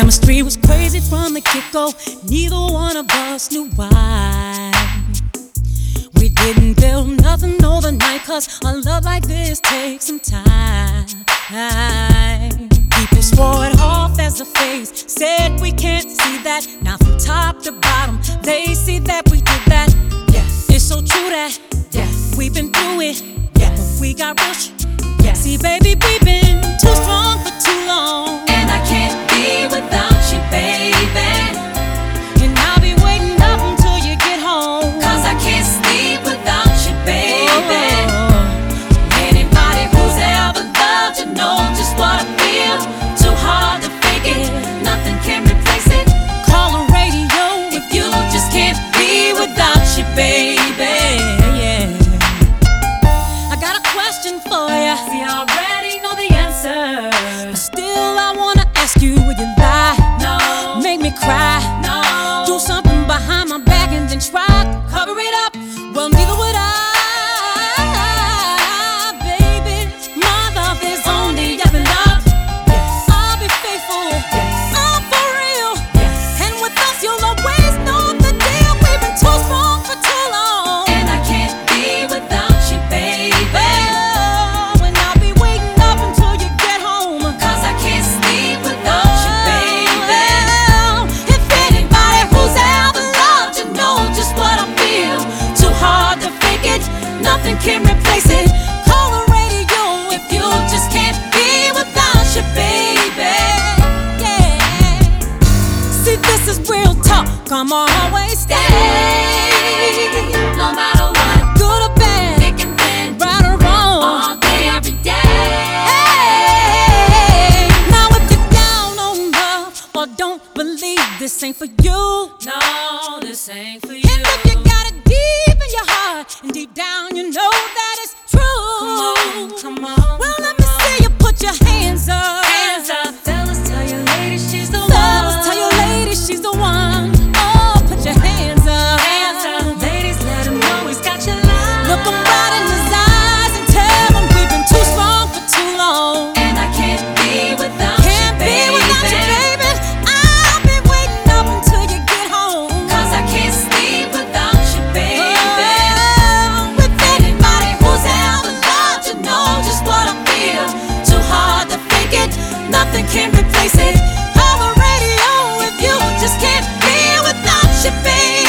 Chemistry was crazy from the get-go. Neither one of us knew why. We didn't build nothing overnight, 'cause a love like this takes some time. People swore it off as a phase, said we can't see that. Now from top to bottom, they see that we did that. Yes, it's so true that we've been through it. Yes, but we got real shit. Yes, see baby, we've been too strong for too long, and I can't be without you, baby. And I'll be waiting up until you get home, 'cause I can't sleep without you, baby. Anybody who's ever loved you know just what I feel. Too hard to fake it, nothing can replace it. Call the radio if you just can't be without you, baby. I got a question for ya. See, I already know the answer, but still I wanna ask you, will you lie? No. Make me cry? No. Do something behind my back and then try to cover it up? Well, neither would I, baby. My love is only up and up. I'll be faithful. I'm for real. And with us you'll always know the deal. We've been too strong for too long, and I can't be without you, baby. And I'll be waiting up until you get home, 'cause I can't sleep without you, baby. If Anybody who's ever loved you know just what I feel. Too hard to fake it, nothing can replace it. call the radio If you just can't be without you, baby. yeah. See, this is real talk. I'm always Stay, no matter what, good or bad, thick and thin, right or wrong. all day, every day. Hey, now if you're down on love or don't believe this ain't for you, No, this ain't for and you. if you got it deep in your heart and deep down you know that it's true, Come on, well let me see you put your hands up. hands up, fellas, tell your lady she's the Fellas, one. tell your lady she's the one. Oh, put your hands up. Hands up, ladies, let him know he's got your love. Look him right in his eyes and tell him we've been too strong for too long. And I can't be without Can't you, be baby. without you, baby. I've been waiting up until you get home, 'Cause I can't sleep without you, baby. oh, with Anybody who's ever loved you know just what I feel. Too hard to fake it, nothing can replace it. Call the radio if you just can't be without you, baby.